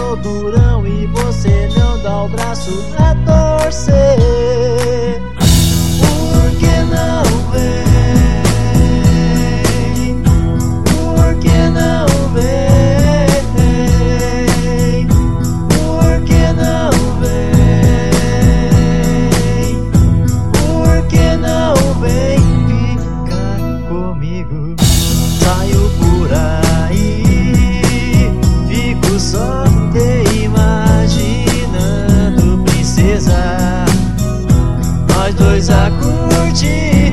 sou durão e você não dá o braço a torcer. Por que não vem? Por que não vem? Por que não vem? Por que não vem ficar comigo? Saio por aí, fico só te imaginando, princesa, nós dois a curtir,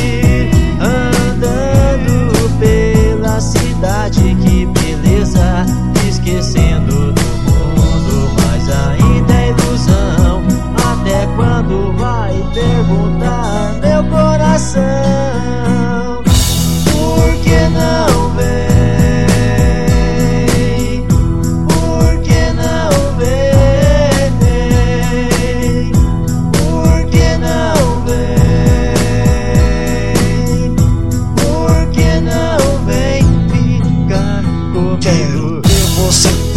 andando pela cidade, que beleza, esquecendo do mundo, mas ainda é ilusão. Até quando vai perguntar meu coração? Por que não vem? Por que não vem? Por que não vem? Por que não vem ficar comigo? Quero ter você